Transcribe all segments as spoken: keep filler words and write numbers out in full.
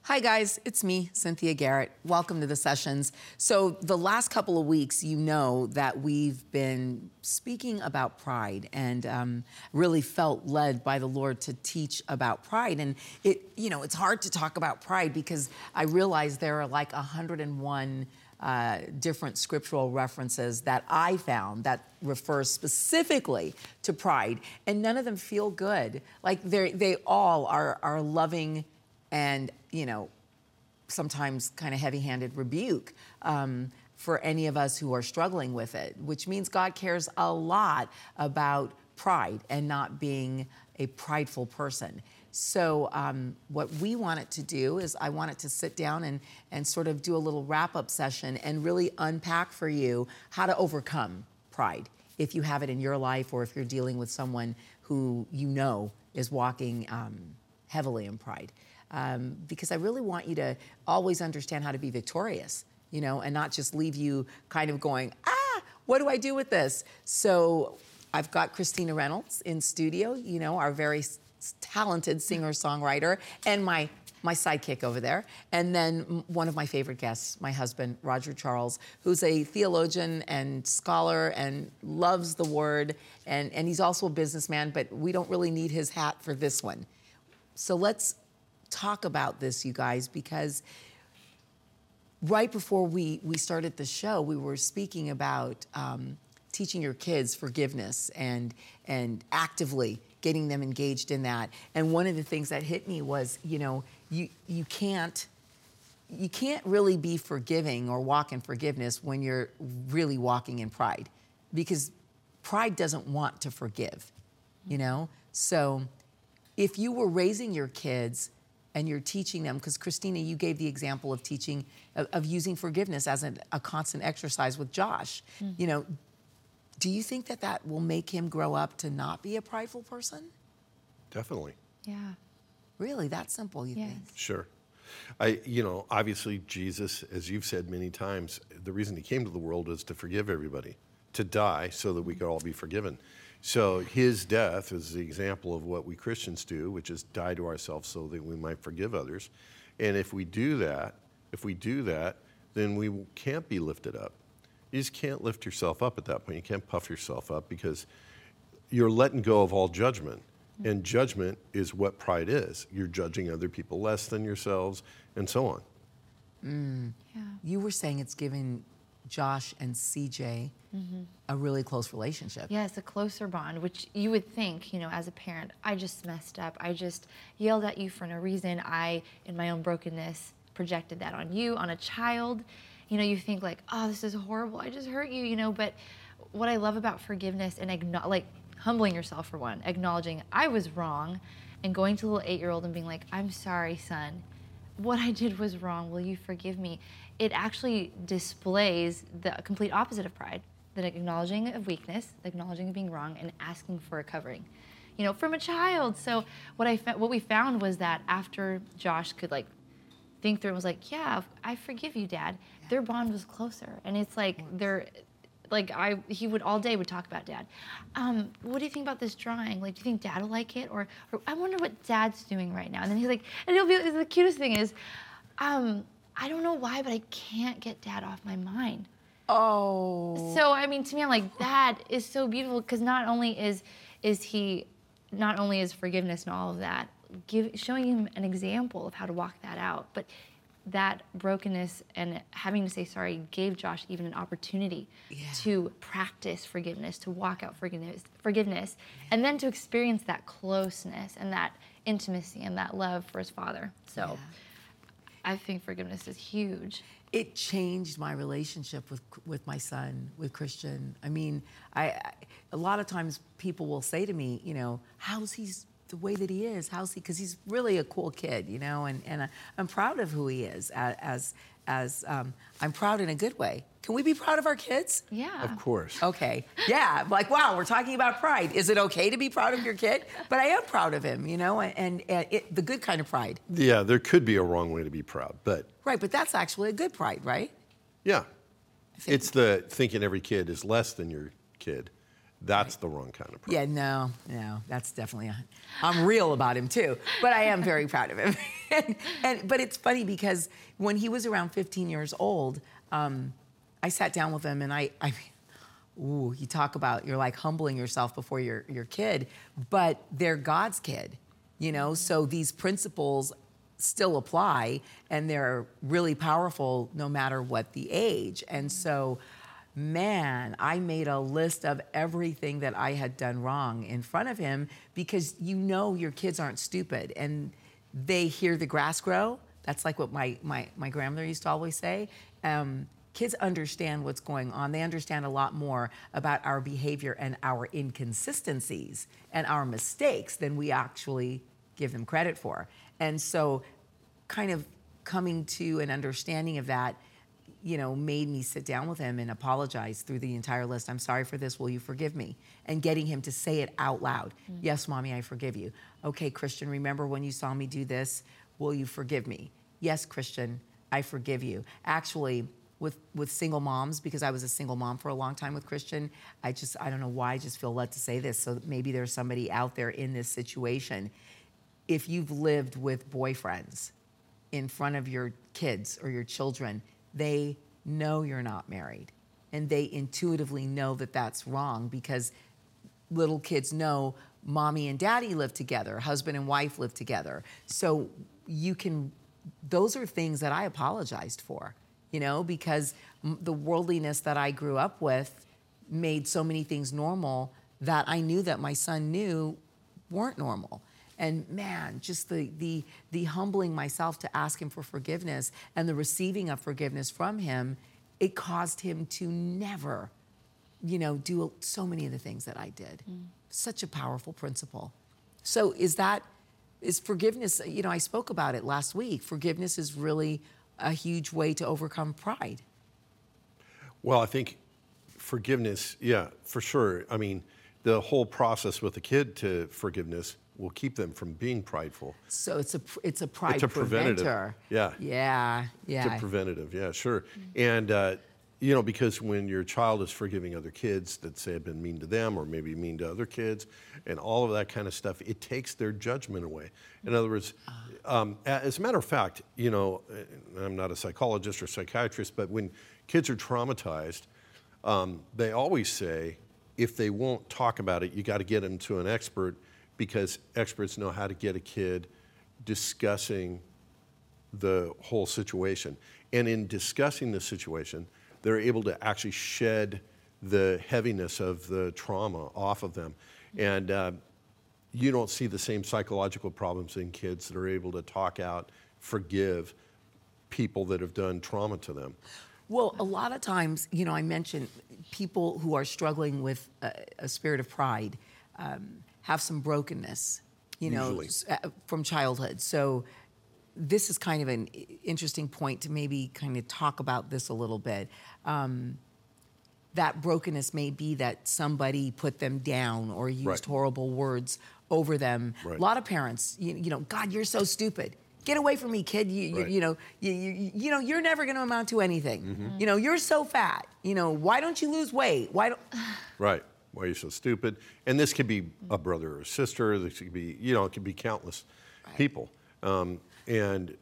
Hi guys, it's me, Cynthia Garrett. Welcome to the sessions. So the last couple of weeks, you know that we've been speaking about pride and um, really felt led by the Lord to teach about pride. And it, you know, it's hard to talk about pride because I realize there are like one hundred and one uh, different scriptural references that I found that refer specifically to pride, and none of them feel good. Like they they all are are loving and, you know, sometimes kind of heavy-handed rebuke um, for any of us who are struggling with it, which means God cares a lot about pride and not being a prideful person. So um, what we wanted to do is I wanted to sit down and, and sort of do a little wrap-up session and really unpack for you how to overcome pride if you have it in your life or if you're dealing with someone who you know is walking um, heavily in pride. Um, because I really want you to always understand how to be victorious, you know, and not just leave you kind of going, ah, what do I do with this? So I've got Christina Reynolds in studio, you know, our very s- talented singer-songwriter, and my my sidekick over there. And then one of my favorite guests, my husband, Roger Charles, who's a theologian and scholar and loves the word. And, and he's also a businessman, but we don't really need his hat for this one. So let's talk about this, you guys, because right before we, we started the show, we were speaking about um, teaching your kids forgiveness and, and actively getting them engaged in that. And one of the things that hit me was, you know, you, you can't, you can't really be forgiving or walk in forgiveness when you're really walking in pride, because pride doesn't want to forgive, you know? So if you were raising your kids and you're teaching them, because Christina, you gave the example of teaching, of, of using forgiveness as an, a constant exercise with Josh. Mm. You know, do you think that that will make him grow up to not be a prideful person? Definitely. Yeah. Really, that simple, you yes. think? Sure. I, you know, obviously Jesus, as you've said many times, the reason he came to the world is to forgive everybody, to die so that we could all be forgiven. So his death is the example of what we Christians do, which is die to ourselves so that we might forgive others. And if we do that, if we do that, then we can't be lifted up. You just can't lift yourself up at that point. You can't puff yourself up because you're letting go of all judgment. And judgment is what pride is. You're judging other people less than yourselves and so on. Mm. Yeah. You were saying it's giving Josh and C J mm-hmm. a really close relationship. Yeah, it's a closer bond, which you would think, you know, as a parent, I just messed up. I just yelled at you for no reason. I, in my own brokenness, projected that on you, on a child. You know, you think like, oh, this is horrible. I just hurt you, you know. But what I love about forgiveness and acknow- like humbling yourself for one, acknowledging I was wrong, and going to a little eight-year-old and being like, I'm sorry, son. What I did was wrong. Will you forgive me? It actually displays the complete opposite of pride, the acknowledging of weakness, the acknowledging of being wrong, and asking for a covering, you know, from a child. So what I what we found was that after Josh could like think through and was like, yeah, I forgive you, Dad, yeah. Their bond was closer. And it's like they're like I he would all day would talk about Dad. Um, what do you think about this drawing? Like, do you think Dad will like it? Or, or I wonder what Dad's doing right now. And then he's like, and he'll be the cutest thing is, um, I don't know why, but I can't get Dad off my mind. Oh. So I mean, to me, I'm like, that is so beautiful, because not only is is he, not only is forgiveness and all of that, give showing him an example of how to walk that out, but that brokenness and having to say sorry gave Josh even an opportunity yeah. to practice forgiveness, to walk out forgiveness, forgiveness, yeah. and then to experience that closeness and that intimacy and that love for his father. So yeah. I think forgiveness is huge. It changed my relationship with with my son, with Christian. I mean, I, I a lot of times people will say to me, you know, how's he the way that he is? How's he? Because he's really a cool kid, you know, and and I, I'm proud of who he is. As as, as um, I'm proud in a good way. Can we be proud of our kids? Yeah. Of course. Okay. Yeah. Like, wow, we're talking about pride. Is it okay to be proud of your kid? But I am proud of him, you know, and, and it, the good kind of pride. Yeah, there could be a wrong way to be proud, but... Right, but that's actually a good pride, right? Yeah. It's the thinking every kid is less than your kid. That's the wrong kind of pride. Yeah, no, no, that's definitely, a, I'm real about him too, but I am very proud of him. and, and, but it's funny because when he was around fifteen years old, um, I sat down with him and I, I ooh, you talk about, you're like humbling yourself before your, your kid, but they're God's kid, you know? So these principles still apply and they're really powerful no matter what the age. And so, man, I made a list of everything that I had done wrong in front of him because you know your kids aren't stupid and they hear the grass grow. That's like what my, my, my grandmother used to always say. Um, Kids understand what's going on. They understand a lot more about our behavior and our inconsistencies and our mistakes than we actually give them credit for. And so kind of coming to an understanding of that, you know, made me sit down with him and apologize through the entire list. I'm sorry for this. Will you forgive me? And getting him to say it out loud. Mm. Yes, Mommy, I forgive you. Okay, Christian, remember when you saw me do this? Will you forgive me? Yes, Christian, I forgive you. Actually, with, with single moms, because I was a single mom for a long time with Christian, I just, I don't know why I just feel led to say this. So maybe there's somebody out there in this situation. If you've lived with boyfriends in front of your kids or your children, they know you're not married. And they intuitively know that that's wrong because little kids know mommy and daddy live together, husband and wife live together. So you can, those are things that I apologized for, you know, because the worldliness that I grew up with made so many things normal that I knew that my son knew weren't normal. And man, just the, the, the humbling myself to ask him for forgiveness and the receiving of forgiveness from him, it caused him to never, you know, do so many of the things that I did. Mm. Such a powerful principle. So is that, is forgiveness, you know, I spoke about it last week. Forgiveness is really a huge way to overcome pride. Well, I think forgiveness, yeah, for sure. I mean, the whole process with the kid to forgiveness will keep them from being prideful. So it's a it's a pride it's a preventer. Preventative. Yeah. Yeah. Yeah. It's a preventative. Yeah, sure. Mm-hmm. And uh, you know, because when your child is forgiving other kids that say have been mean to them or maybe mean to other kids, and all of that kind of stuff, it takes their judgment away. In other words, um, as a matter of fact, you know, I'm not a psychologist or psychiatrist, but when kids are traumatized, um, they always say, if they won't talk about it, you got to get them to an expert, because experts know how to get a kid discussing the whole situation. And in discussing the situation, they're able to actually shed the heaviness of the trauma off of them. And uh, you don't see the same psychological problems in kids that are able to talk out, forgive people that have done trauma to them. Well, a lot of times, you know, I mentioned people who are struggling with a, a spirit of pride um, have some brokenness, you know, Usually. from childhood. So this is kind of an interesting point to maybe kind of talk about this a little bit. Um, that brokenness may be that somebody put them down or used Right. horrible words over them. Right. A lot of parents, you, you know, God, you're so stupid. Get away from me, kid. You, Right. you, you know, you, you, you know, you're never going to amount to anything. Mm-hmm. You know, you're so fat. You know, why don't you lose weight? Why don't? Right. Why are you so stupid? And this could be a brother or a sister. This could be, you know, it could be countless Right. people. Um, and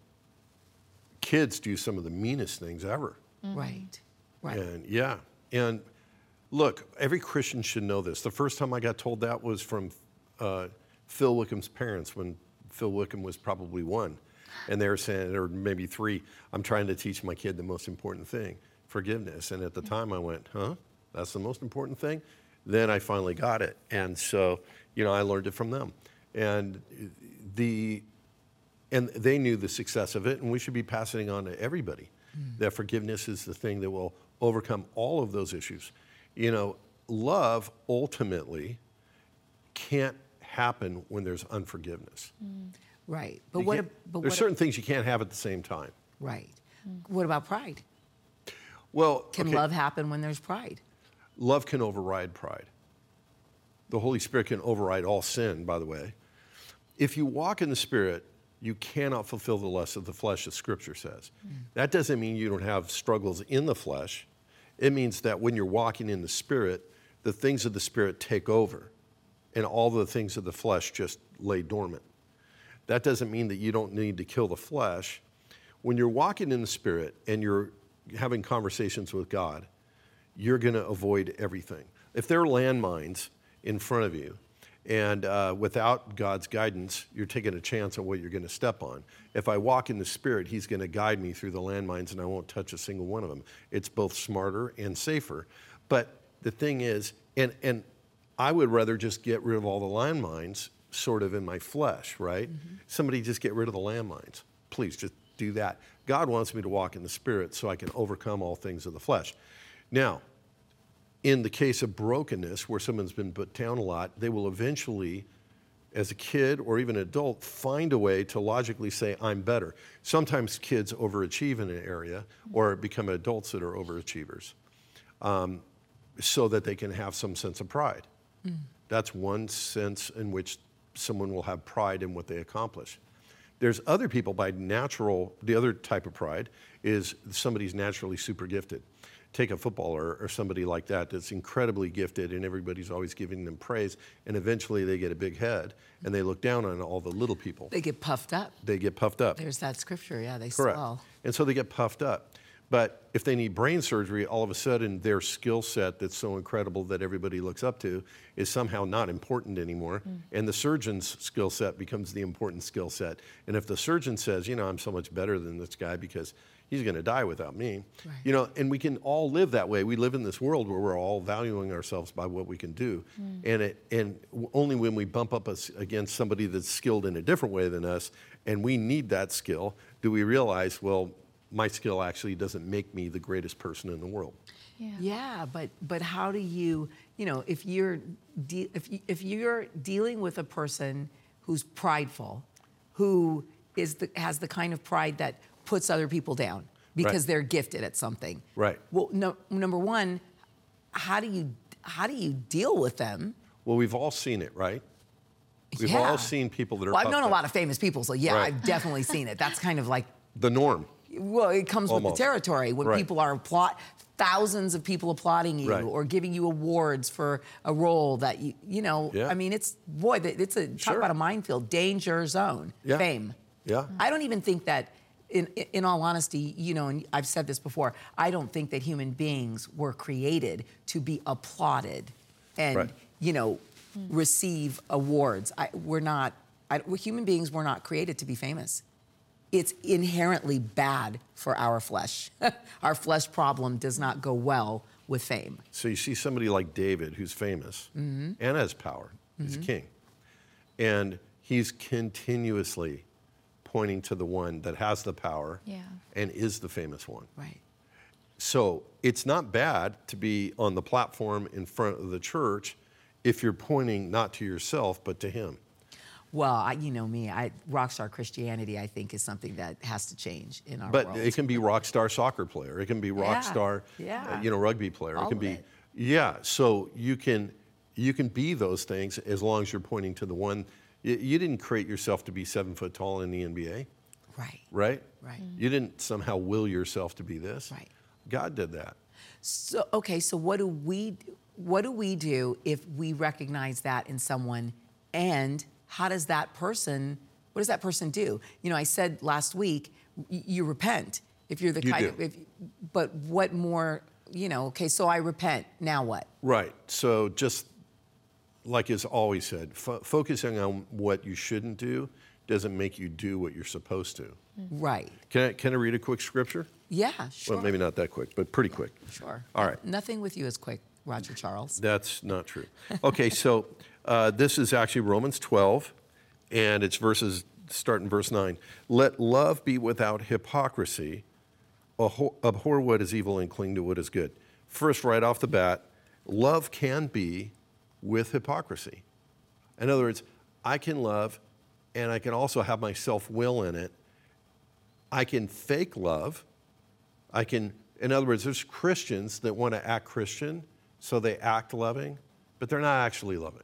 kids do some of the meanest things ever. Right. Right. And yeah. And look, every Christian should know this. The first time I got told that was from uh, Phil Wickham's parents when Phil Wickham was probably one. And they were saying, or maybe three, I'm trying to teach my kid the most important thing, forgiveness. And at the time I went, huh? That's the most important thing? Then I finally got it. And so, you know, I learned it from them. And the and they knew the success of it, and we should be passing it on to everybody. Mm. That forgiveness is the thing that will overcome all of those issues. You know, love ultimately can't happen when there's unforgiveness. Mm. Right. But You what? can't- ab- But there's what? certain things you can't have at the same time. Right. What about pride? Well, Can okay, love happen when there's pride? love can override pride. The Holy Spirit can override all sin, by the way. If you walk in the Spirit, you cannot fulfill the lust of the flesh, as Scripture says. Mm. That doesn't mean you don't have struggles in the flesh. It means that when you're walking in the Spirit, the things of the Spirit take over, and all the things of the flesh just lay dormant. That doesn't mean that you don't need to kill the flesh. When you're walking in the Spirit and you're having conversations with God, you're going to avoid everything. If there are landmines in front of you, and uh, without God's guidance, you're taking a chance on what you're going to step on. If I walk in the Spirit, He's going to guide me through the landmines, and I won't touch a single one of them. It's both smarter and safer. But the thing is, and, and I would rather just get rid of all the landmines sort of in my flesh, right? Mm-hmm. Somebody just get rid of the landmines. Please, just do that. God wants me to walk in the Spirit so I can overcome all things of the flesh. Now, in the case of brokenness, where someone's been put down a lot, they will eventually, as a kid or even an adult, find a way to logically say, I'm better. Sometimes kids overachieve in an area or become adults that are overachievers um, so that they can have some sense of pride. Mm. That's one sense in which someone will have pride in what they accomplish. There's other people by natural, the other type of pride is somebody's naturally super gifted. Take a footballer or somebody like that that's incredibly gifted and everybody's always giving them praise, and eventually they get a big head and they look down on all the little people. They get puffed up. They get puffed up. There's that scripture, yeah, they Correct. swell. And so they get puffed up. But if they need brain surgery, all of a sudden their skill set that's so incredible that everybody looks up to is somehow not important anymore. Mm. And the surgeon's skill set becomes the important skill set. And if the surgeon says, you know, I'm so much better than this guy because he's going to die without me, right. you know, and we can all live that way. We live in this world where we're all valuing ourselves by what we can do. Mm. And it, and only when we bump up us against somebody that's skilled in a different way than us, and we need that skill, do we realize, well, my skill actually doesn't make me the greatest person in the world. Yeah, yeah but but how do you, you know, if you're de- if you, if you're dealing with a person who's prideful, who is the, has the kind of pride that puts other people down because right. they're gifted at something. Right. Well, no, number one, how do you how do you deal with them? Well, we've all seen it, right? We've yeah. all seen people that are. Well, I've known up. a lot of famous people, so yeah, right. I've definitely seen it. That's kind of like the norm. Well, it comes Almost. with the territory when right. people are applaud, thousands of people applauding you right. or giving you awards for a role that you, you know. Yeah. I mean, it's boy, it's a talk sure. about a minefield, danger zone, yeah. fame. Yeah. I don't even think that. In, in all honesty, you know, and I've said this before, I don't think that human beings were created to be applauded and, right. you know, mm. receive awards. I, we're not, I, we're human beings were not created to be famous. It's inherently bad for our flesh. Our flesh problem does not go well with fame. So you see somebody like David, who's famous mm-hmm. and has power. He's mm-hmm. a king. And he's continuously pointing to the one that has the power yeah. and is the famous one. Right. So it's not bad to be on the platform in front of the church if you're pointing not to yourself, but to him. Well, I, you know me, I, rock star Christianity, I think, is something that has to change in our but world. But it can be rock star soccer player. It can be rock yeah. star, yeah. Uh, you know, rugby player. All it can of be, it. yeah. So you can, you can be those things as long as you're pointing to the one. You, you didn't create yourself to be seven foot tall in the N B A. Right. Right. Right. You didn't somehow will yourself to be this. Right. God did that. So okay. So what do we, what do we do if we recognize that in someone, and how does that person, what does that person do? You know, I said last week, y- you repent if you're the you kind do. of, if, but what more, you know, okay, so I repent, now what? Right. So just like is always said, fo- focusing on what you shouldn't do doesn't make you do what you're supposed to. Right. Can I, can I read a quick scripture? Yeah, sure. Well, maybe not that quick, but pretty yeah, quick. Sure. All right. Nothing with you is quick, Roger Charles. That's not true. Okay, so uh, this is actually Romans twelve, and it's verses, start in verse nine. Let love be without hypocrisy. Abhor, abhor what is evil and cling to what is good. First, right off the bat, love can be with hypocrisy. In other words, I can love, and I can also have my self-will in it. I can fake love. I can, in other words, there's Christians that want to act Christian, so they act loving, but they're not actually loving.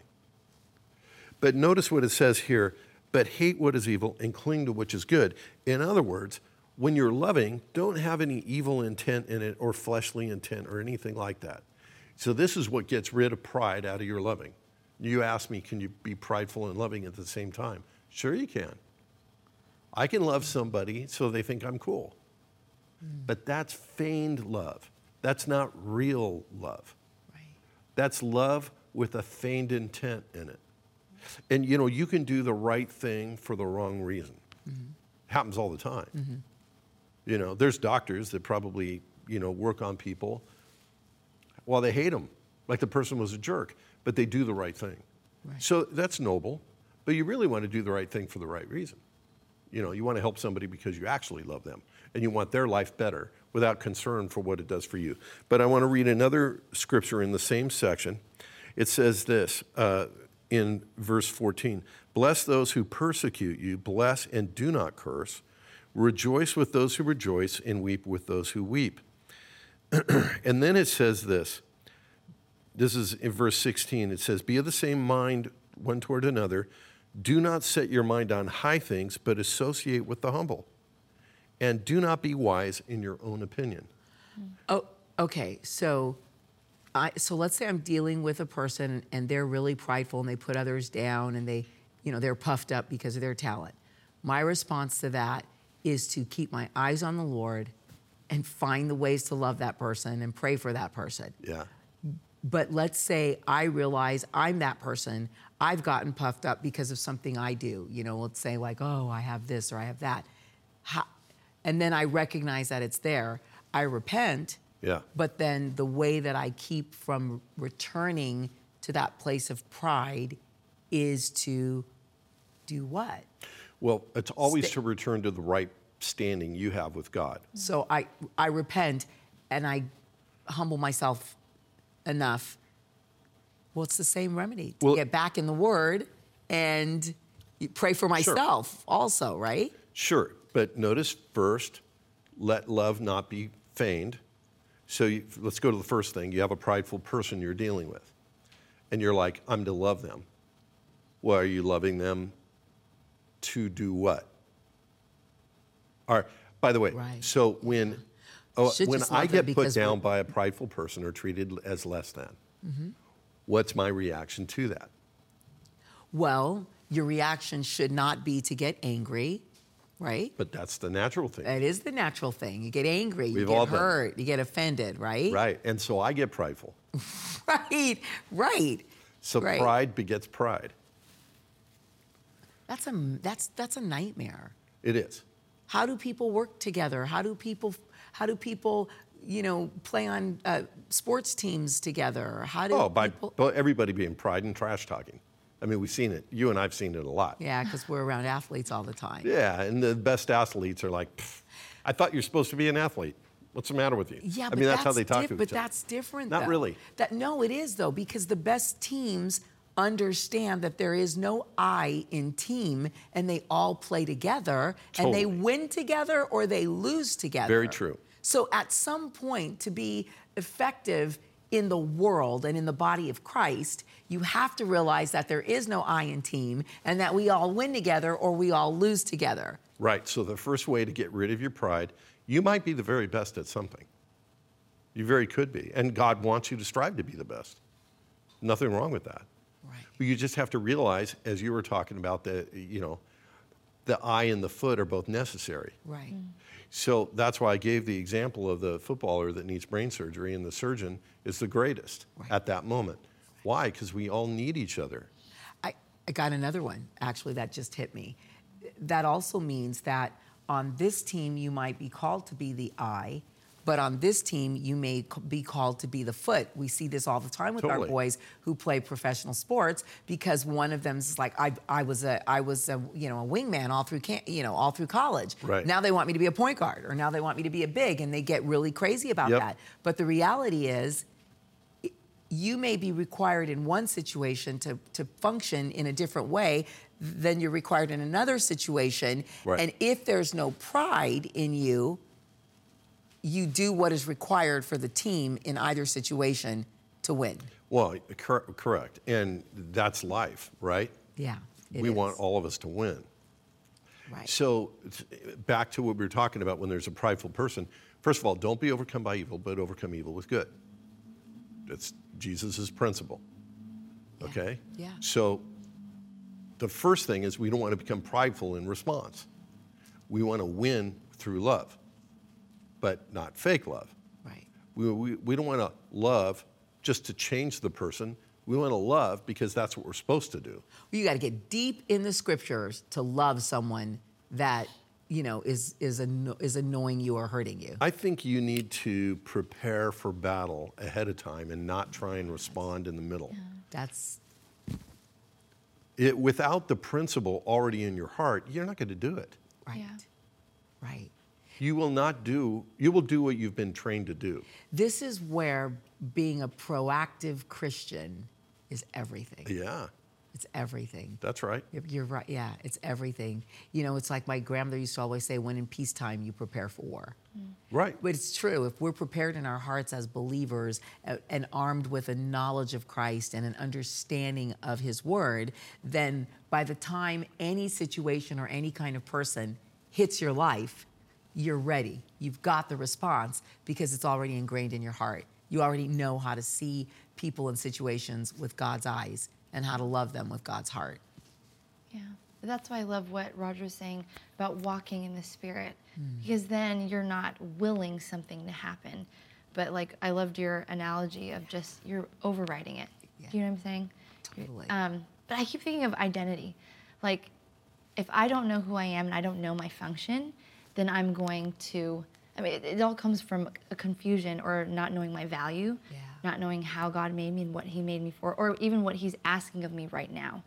But notice what it says here, but hate what is evil and cling to what is good. In other words, when you're loving, don't have any evil intent in it or fleshly intent or anything like that. So this is what gets rid of pride out of your loving. You ask me, can you be prideful and loving at the same time? Sure you can. I can love somebody so they think I'm cool. Mm. But that's feigned love. That's not real love. Right. That's love with a feigned intent in it. And you know, you can do the right thing for the wrong reason. Mm-hmm. Happens all the time. Mm-hmm. You know, there's doctors that probably, you know, work on people while they hate them, like the person was a jerk, but they do the right thing. Right. So that's noble, but you really want to do the right thing for the right reason. You know, you want to help somebody because you actually love them and you want their life better without concern for what it does for you. But I want to read another scripture in the same section. It says this uh, in verse fourteen, bless those who persecute you, bless and do not curse. Rejoice with those who rejoice and weep with those who weep. And then it says this, this is in verse sixteen, it says, be of the same mind one toward another. Do not set your mind on high things, but associate with the humble. And do not be wise in your own opinion. Oh, okay. So, I so let's say I'm dealing with a person and they're really prideful and they put others down and they, you know, they're puffed up because of their talent. My response to that is to keep my eyes on the Lord and find the ways to love that person and pray for that person. Yeah. But let's say I realize I'm that person. I've gotten puffed up because of something I do. You know, let's say like, oh, I have this or I have that. How, and then I recognize that it's there. I repent. Yeah. But then the way that I keep from returning to that place of pride is to do what? Well, it's always Sta- to return to the right standing you have with God. So I, I repent and I humble myself enough. Well, it's the same remedy to Well, get back in the Word and pray for myself sure. also, right? Sure, but notice first, let love not be feigned. So you, let's go to the first thing. You have a prideful person you're dealing with, and you're like, I'm to love them. Well, are you loving them to do what? All right, by the way, Right. so when, oh, Should when just I love them get put because down we're- by a prideful person or treated as less than, mm-hmm. what's my reaction to that? Well, your reaction should not be to get angry, right? But that's the natural thing. That is the natural thing. You get angry, you We've get all done hurt, you get offended, right? Right, and so I get prideful. Right, right. So right. pride begets pride. That's a that's that's a nightmare. It is. How do people work together? How do people how do people, you know, play on uh, sports teams together? How do Oh, by people well, everybody being pride and trash talking. I mean, we've seen it. You and I've seen it a lot. Yeah, because we're around athletes all the time. Yeah, and the best athletes are like, "Pfft, I thought you're supposed to be an athlete. What's the matter with you? Yeah, I but mean, that's, how they talk diff- to each But other. that's different. Not though. really. That no, it is though, because the best teams understand that there is no I in team, and they all play together, and they Totally. win together or they lose together. Very true. So at some point, to be effective in the world and in the body of Christ, you have to realize that there is no I in team, and that we all win together or we all lose together. Right. So the first way to get rid of your pride, you might be the very best at something. You very could be, and God wants you to strive to be the best. Nothing wrong with that. Right. But you just have to realize, as you were talking about, that you know, the eye and the foot are both necessary. Right. So that's why I gave the example of the footballer that needs brain surgery, and the surgeon is the greatest Right. at that moment. Why? Because we all need each other. I, I got another one, actually, that just hit me. That also means that on this team, you might be called to be the eye, but on this team, you may c- be called to be the foot. We see this all the time with our Totally. boys who play professional sports, because one of them is like, I, I was a, I was a, you know, a wingman all through, camp, you know, all through college. Right. Now they want me to be a point guard, or now they want me to be a big, and they get really crazy about Yep. that. But the reality is, you may be required in one situation to, to function in a different way than you're required in another situation. Right. And if there's no pride in you, you do what is required for the team in either situation to win. Well, cor- correct. And that's life, right? Yeah. it we is. want all of us to win. Right. So it's- back to what we were talking about when there's a prideful person. First of all, don't be overcome by evil, but overcome evil with good. It's Jesus' principle. Okay? Yeah. So the first thing is we don't want to become prideful in response. We want to win through love, but not fake love. Right. We, we, we don't want to love just to change the person. We want to love because that's what we're supposed to do. You got to get deep in the scriptures to love someone that, you know, is is anno- is annoying you or hurting you. I think you need to prepare for battle ahead of time and not try and respond in the middle. Yeah. That's It, without the principle already in your heart, you're not going to do it. right. Yeah. Right. You will not do, you will do what you've been trained to do. This is where being a proactive Christian is everything. Yeah, It's everything. that's right. You're- You're right. Yeah, it's everything. You know, it's like my grandmother used to always say, when in peacetime, you prepare for war. Right. But it's true. If we're prepared in our hearts as believers uh, and armed with a knowledge of Christ and an understanding of his word, then by the time any situation or any kind of person hits your life, you're ready. You've got the response because it's already ingrained in your heart. You already know how to see people and situations with God's eyes and how to love them with God's heart. Yeah. But that's why I love what Roger's saying about walking in the Spirit, because then you're not willing something to happen. But like, I loved your analogy of just you're overriding it. Yeah. Do you know what I'm saying? Totally. Um, but I keep thinking of identity. Like, if I don't know who I am and I don't know my function, then I'm going to, I mean, it, it all comes from a confusion or not knowing my value, Yeah. not knowing how God made me and what he made me for, or even what he's asking of me right now.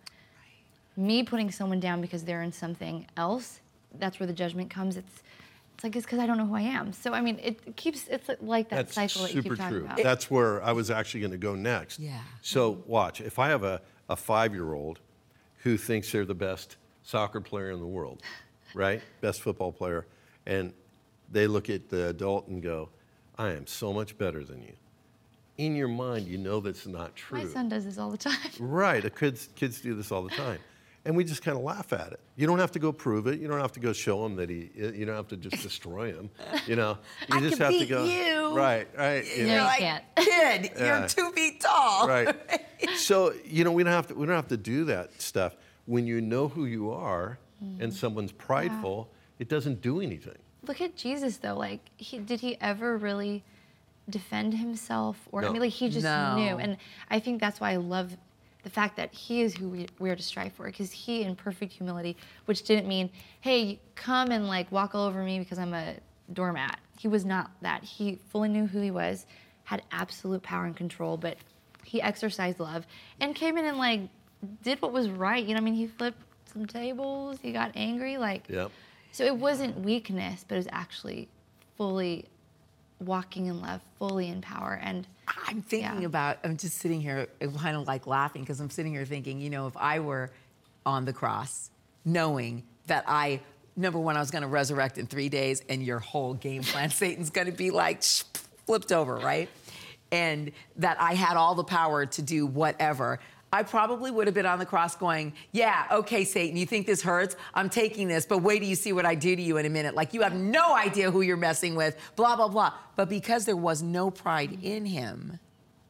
Me putting someone down because they're in something else, that's where the judgment comes. It's it's like, it's because I don't know who I am. So, I mean, it keeps, it's like that That's cycle that you super keep talking true. about. That's where I was actually going to go next. Yeah. So watch, if I have a, a five-year-old who thinks they're the best soccer player in the world, right? Best football player, and they look at the adult and go, I am so much better than you. In your mind, you know that's not true. My son does this all the time. Right, the kids, kids do this all the time. And we just kind of laugh at it. You don't have to go prove it. You don't have to go show him that he, you don't have to just destroy him. You know, you I just can have to beat go. you. Right, right. you No, know. you can't. Kid, Yeah. you're two feet tall. Right. So, you know, we don't have to we don't have to do that stuff. When you know who you are and someone's prideful, it doesn't do anything. Look at Jesus, though. Like, he, did he ever really defend himself? Or, I No. mean, like, he just No. knew. And I think that's why I love the fact that he is who we, we are to strive for, because he, in perfect humility, which didn't mean, hey, come and, like, walk all over me because I'm a doormat. He was not that. He fully knew who he was, had absolute power and control, but he exercised love and came in and, like, did what was right. You know, I mean, he flipped some tables, he got angry, like, Yep. so it wasn't weakness, but it was actually fully walking in love, fully in power. And I'm thinking Yeah. about, I'm just sitting here kind of like laughing because I'm sitting here thinking, you know, if I were on the cross, knowing that I, number one, I was going to resurrect in three days and your whole game plan, Satan's going to be like sh- flipped over, right? And that I had all the power to do whatever. I probably would have been on the cross going, yeah, okay, Satan, you think this hurts? I'm taking this, but wait till you see what I do to you in a minute. Like, you have no idea who you're messing with, blah, blah, blah. But because there was no pride in him,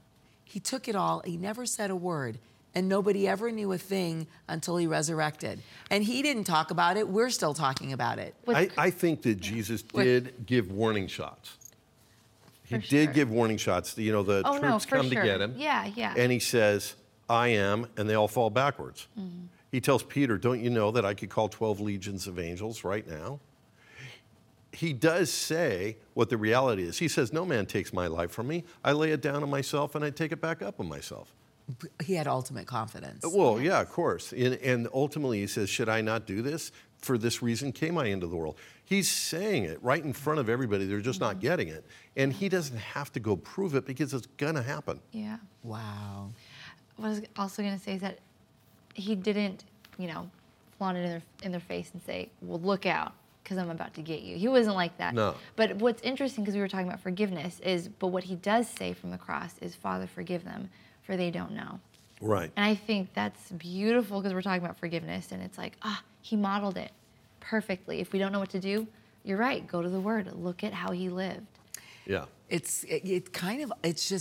he took it all. He never said a word. And nobody ever knew a thing until he resurrected. And he didn't talk about it. We're still talking about it. what's I, I think that Jesus What- did give warning shots. He For did sure. give warning shots. You know, the Oh, no, troops for come sure. to get him. Yeah, yeah. And he says, I am, and they all fall backwards. Mm-hmm. He tells Peter, don't you know that I could call twelve legions of angels right now? He does say what the reality is. He says, no man takes my life from me. I lay it down on myself, and I take it back up on myself. He had ultimate confidence. Well, yeah, of course. And, and ultimately, he says, should I not do this? For this reason came I into the world. He's saying it right in front of everybody. They're just not getting it. And he doesn't have to go prove it because it's going to happen. yeah. Wow. What I was also going to say is that he didn't, you know, flaunt it in their, in their face and say, well, look out, because I'm about to get you. He wasn't like that. No. But what's interesting, because we were talking about forgiveness, is, but what he does say from the cross is, Father, forgive them, for they don't know. Right. And I think that's beautiful, because we're talking about forgiveness, and it's like, ah, he modeled it perfectly. If we don't know what to do, you're right, go to the Word. Look at how he lived. Yeah. It's it, it kind of it's just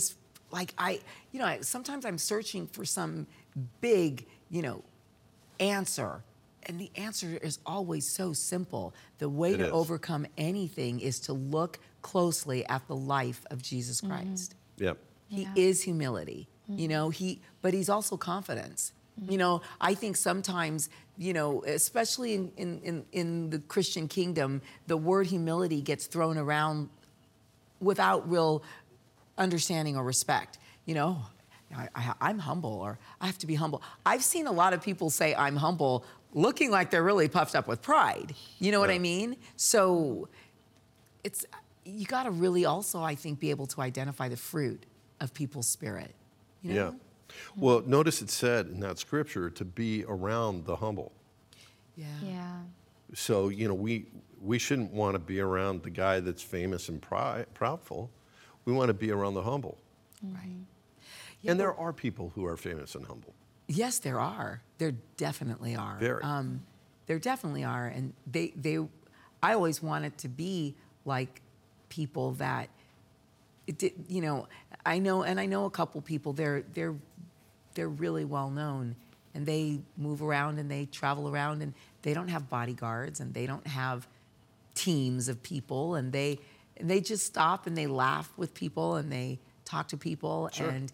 like I, you know, I, sometimes I'm searching for some big, you know, answer. And the answer is always so simple. The way It to is. overcome anything is to look closely at the life of Jesus Christ. Yep. He Yeah. is humility, you know, he, but he's also confidence. You know, I think sometimes, you know, especially in, in, in, in the Christian kingdom, the word humility gets thrown around without real understanding or respect. You know, I, I, I'm humble, or I have to be humble. I've seen a lot of people say I'm humble looking like they're really puffed up with pride. You know what Yeah. I mean? So it's, you got to really also, I think, be able to identify the fruit of people's spirit. You know? Yeah. Well, notice it said in that scripture to be around the humble. Yeah. Yeah. So, you know, we we shouldn't want to be around the guy that's famous and pri- proudful. We want to be around the humble. Right. And there are people who are famous and humble. Yes, there are. There definitely are. Very. Um, there definitely are, and they they. I always wanted to be like people that, it did, you know. I know, and I know a couple people. They're they're they're really well known, and they move around and they travel around, and they don't have bodyguards, and they don't have teams of people, and they and they just stop and they laugh with people and they talk to people. Sure. And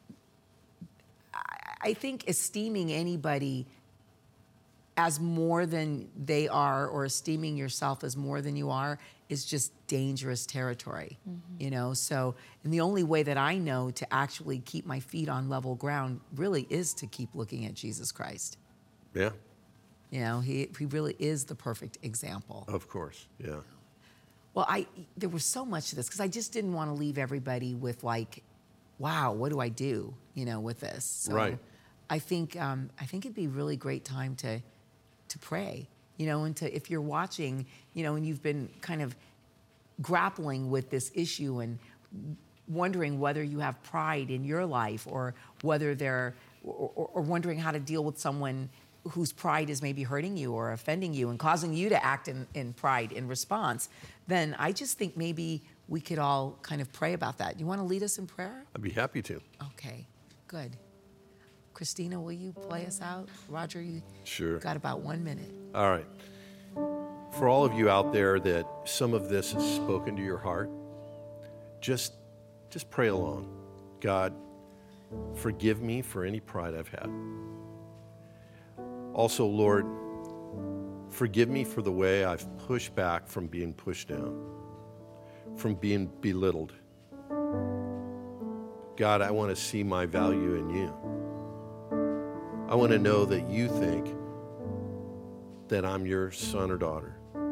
I think esteeming anybody as more than they are, or esteeming yourself as more than you are, is just dangerous territory, you know? So, and the only way that I know to actually keep my feet on level ground really is to keep looking at Jesus Christ. Yeah, You know, he, he really is the perfect example. of course. Yeah. Well, I there was so much to this because I just didn't want to leave everybody with like, wow, what do I do? You know, with this. So Right. I think um, I think it'd be a really great time to to pray. You know, and to if you're watching, you know, and you've been kind of grappling with this issue and wondering whether you have pride in your life, or whether they're or, or, or wondering how to deal with someone whose pride is maybe hurting you or offending you and causing you to act in, in pride in response, then I just think maybe we could all kind of pray about that. You want to lead us in prayer? I'd be happy to. Okay, good. Christina, will you play us out? Roger, you Sure. got about one minute. All right. For all of you out there that some of this has spoken to your heart, just just pray along. God, forgive me for any pride I've had. Also, Lord, forgive me for the way I've pushed back from being pushed down, from being belittled. God, I want to see my value in you. I want to know that you think that I'm your son or daughter,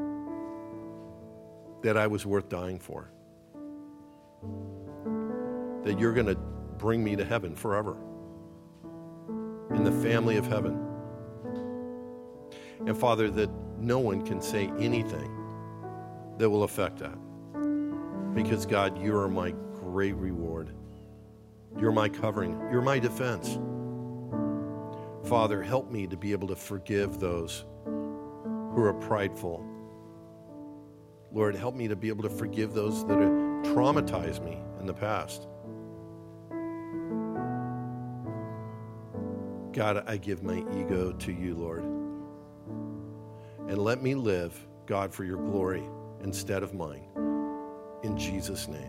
that I was worth dying for, that you're going to bring me to heaven forever, in the family of heaven. And Father, that no one can say anything that will affect that. Because God, you are my great reward. You're my covering. You're my defense. Father, help me to be able to forgive those who are prideful. Lord, help me to be able to forgive those that have traumatized me in the past. God, I give my ego to you, Lord. And let me live, God, for your glory instead of mine. In Jesus' name.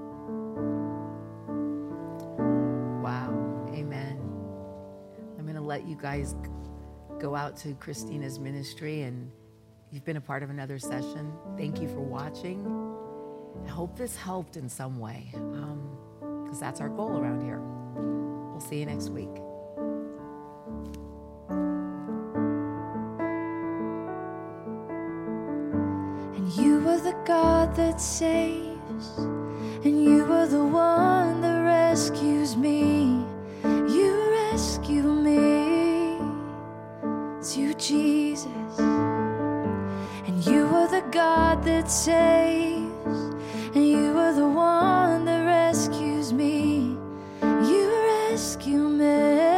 Wow, amen. I'm going to let you guys go out to Christina's ministry, and you've been a part of another session. Thank you for watching. I hope this helped in some way, because that's our goal around here. We'll see you next week. And you are the God that saves, and you are the one that rescues me. You rescue me. It's you, Jesus. And you are the God that saves, and you are the one that rescues me. You rescue me.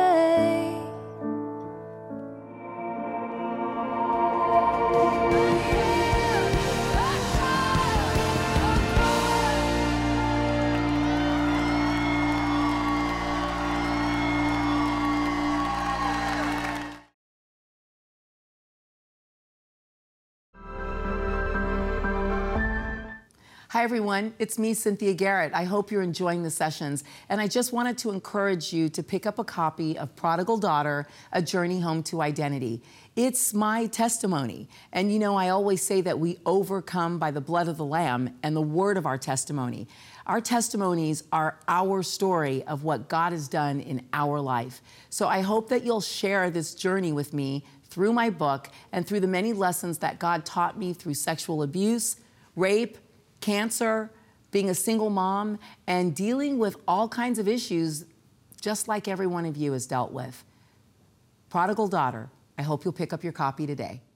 Hi, everyone. It's me, Cynthia Garrett. I hope you're enjoying the sessions. And I just wanted to encourage you to pick up a copy of Prodigal Daughter, A Journey Home to Identity. It's my testimony. And you know, I always say that we overcome by the blood of the Lamb and the word of our testimony. Our testimonies are our story of what God has done in our life. So I hope that you'll share this journey with me through my book and through the many lessons that God taught me through sexual abuse, rape, cancer, being a single mom, and dealing with all kinds of issues just like every one of you has dealt with. Prodigal Daughter. I hope you'll pick up your copy today.